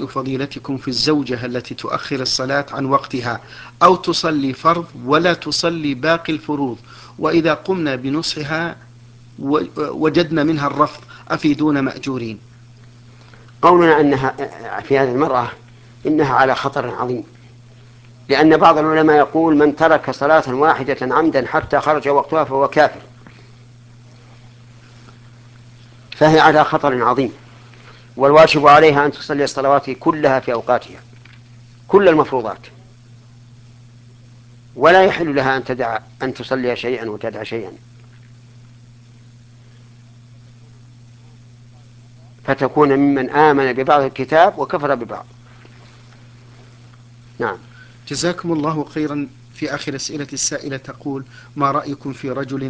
رأي فضيلتكم في الزوجة التي تؤخر الصلاة عن وقتها أو تصلي فرض ولا تصلي باقي الفروض، وإذا قمنا بنصحها وجدنا منها الرفض أفيدونا مأجورين. قولنا أنها في هذه المرأة إنها على خطر عظيم، لأن بعض العلماء يقول من ترك صلاة واحدة عمدا حتى خرج وقتها فهو كافر، فهي على خطر عظيم، والواجب عليها أن تصلي الصلوات كلها في أوقاتها، كل المفروضات، ولا يحل لها أن تصلي شيئا وتدع شيئا، فتكون ممن آمن ببعض الكتاب وكفر ببعض. نعم. جزاكم الله خيرا. في آخر أسئلة السائلة تقول: ما رأيكم في رجل